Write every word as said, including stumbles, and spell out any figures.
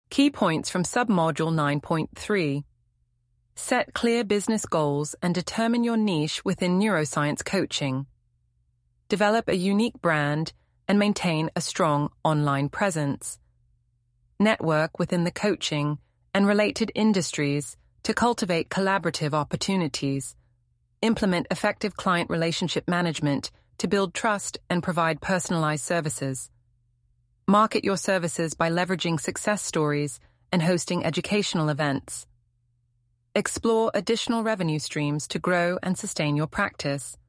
Key points from Submodule nine point three. Set clear business goals and determine your niche within neuroscience coaching. Develop a unique brand and maintain a strong online presence. Network within the coaching and related industries to cultivate collaborative opportunities. Implement effective client relationship management to build trust and provide personalized services. Market your services by leveraging success stories and hosting educational events. Explore additional revenue streams to grow and sustain your practice.